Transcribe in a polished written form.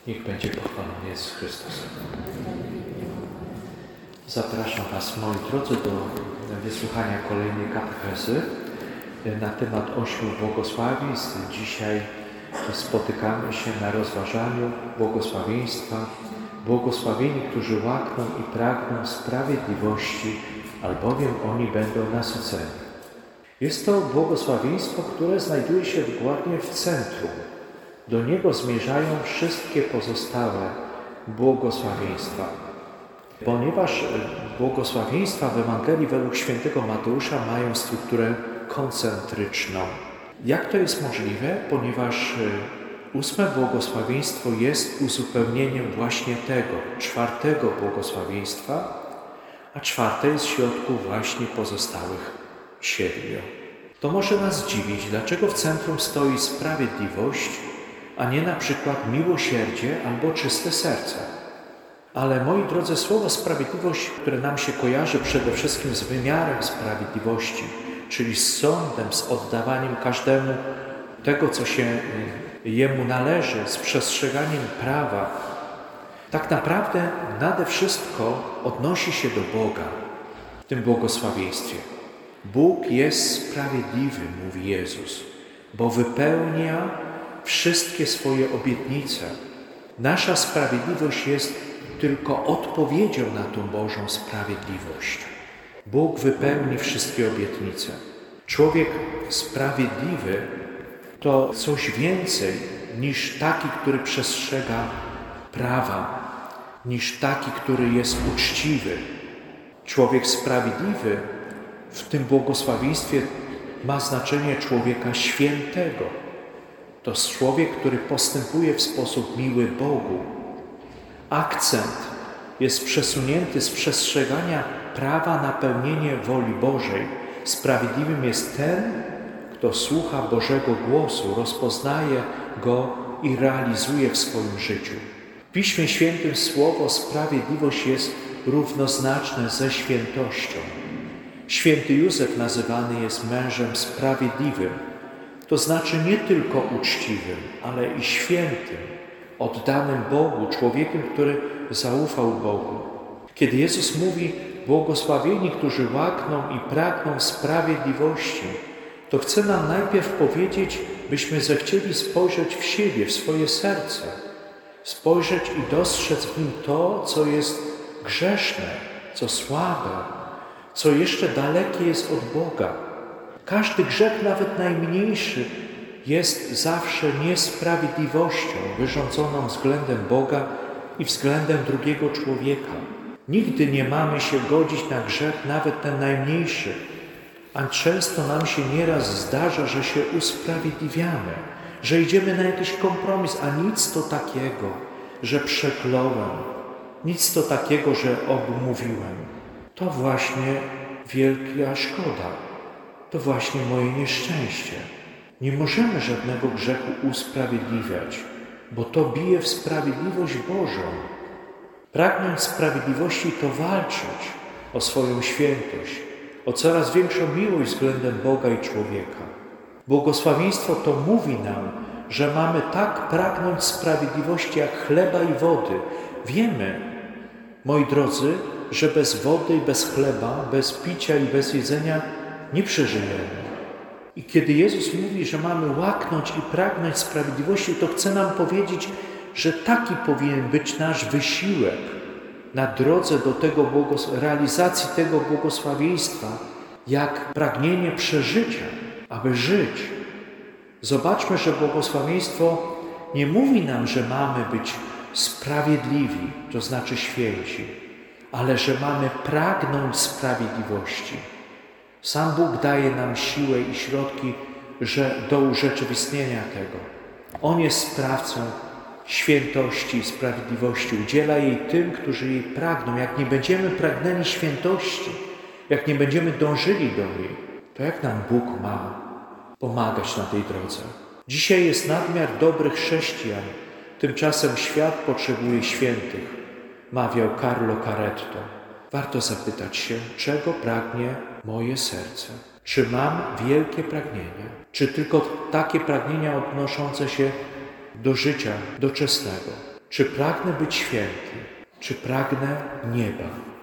Niech będzie pochwalony Jezus Chrystus. Zapraszam Was, moi drodzy, do wysłuchania kolejnej katechezy na temat 8 błogosławieństw. Dzisiaj spotykamy się na rozważaniu błogosławieństwa. Błogosławieni, którzy łakną i pragną sprawiedliwości, albowiem oni będą nasyceni. Jest to błogosławieństwo, które znajduje się dokładnie w centrum. Do niego zmierzają wszystkie pozostałe błogosławieństwa. Ponieważ błogosławieństwa w Ewangelii według świętego Mateusza mają strukturę koncentryczną. Jak to jest możliwe? Ponieważ 8 błogosławieństwo jest uzupełnieniem właśnie tego 4 błogosławieństwa, a 4 jest w środku właśnie pozostałych 7. To może nas dziwić, dlaczego w centrum stoi sprawiedliwość, a nie na przykład miłosierdzie albo czyste serce. Ale moi drodzy, słowo sprawiedliwość, które nam się kojarzy przede wszystkim z wymiarem sprawiedliwości, czyli z sądem, z oddawaniem każdemu tego, co się jemu należy, z przestrzeganiem prawa, tak naprawdę nade wszystko odnosi się do Boga w tym błogosławieństwie. Bóg jest sprawiedliwy, mówi Jezus, bo wypełnia wszystkie swoje obietnice. Nasza sprawiedliwość jest tylko odpowiedzią na tą Bożą sprawiedliwość. Bóg wypełni wszystkie obietnice. Człowiek sprawiedliwy to coś więcej niż taki, który przestrzega prawa, niż taki, który jest uczciwy. Człowiek sprawiedliwy w tym błogosławieństwie ma znaczenie człowieka świętego. To jest człowiek, który postępuje w sposób miły Bogu. Akcent jest przesunięty z przestrzegania prawa na pełnienie woli Bożej. Sprawiedliwym jest ten, kto słucha Bożego głosu, rozpoznaje Go i realizuje w swoim życiu. W Piśmie Świętym słowo sprawiedliwość jest równoznaczne ze świętością. Święty Józef nazywany jest mężem sprawiedliwym. To znaczy nie tylko uczciwym, ale i świętym, oddanym Bogu, człowiekiem, który zaufał Bogu. Kiedy Jezus mówi, błogosławieni, którzy łakną i pragną sprawiedliwości, to chce nam najpierw powiedzieć, byśmy zechcieli spojrzeć w siebie, w swoje serce, spojrzeć i dostrzec w nim to, co jest grzeszne, co słabe, co jeszcze dalekie jest od Boga. Każdy grzech, nawet najmniejszy, jest zawsze niesprawiedliwością wyrządzoną względem Boga i względem drugiego człowieka. Nigdy nie mamy się godzić na grzech, nawet ten najmniejszy, a często nam się nieraz zdarza, że się usprawiedliwiamy, że idziemy na jakiś kompromis, a nic to takiego, że przekląłem, nic to takiego, że obmówiłem. To właśnie wielka szkoda. To właśnie moje nieszczęście. Nie możemy żadnego grzechu usprawiedliwiać, bo to bije w sprawiedliwość Bożą. Pragnąć sprawiedliwości to walczyć o swoją świętość, o coraz większą miłość względem Boga i człowieka. Błogosławieństwo to mówi nam, że mamy tak pragnąć sprawiedliwości jak chleba i wody. Wiemy, moi drodzy, że bez wody i bez chleba, bez picia i bez jedzenia nie przeżyjemy. I kiedy Jezus mówi, że mamy łaknąć i pragnąć sprawiedliwości, to chce nam powiedzieć, że taki powinien być nasz wysiłek na drodze do realizacji tego błogosławieństwa, jak pragnienie przeżycia, aby żyć. Zobaczmy, że błogosławieństwo nie mówi nam, że mamy być sprawiedliwi, to znaczy święci, ale że mamy pragnąć sprawiedliwości. Sam Bóg daje nam siłę i środki, do urzeczywistnienia tego. On jest sprawcą świętości i sprawiedliwości. Udziela jej tym, którzy jej pragną. Jak nie będziemy pragnęli świętości, jak nie będziemy dążyli do niej, to jak nam Bóg ma pomagać na tej drodze? Dzisiaj jest nadmiar dobrych chrześcijan, tymczasem świat potrzebuje świętych, mawiał Carlo Caretto. Warto zapytać się, czego pragnie moje serce? Czy mam wielkie pragnienia? Czy tylko takie pragnienia odnoszące się do życia doczesnego? Czy pragnę być święty? Czy pragnę nieba?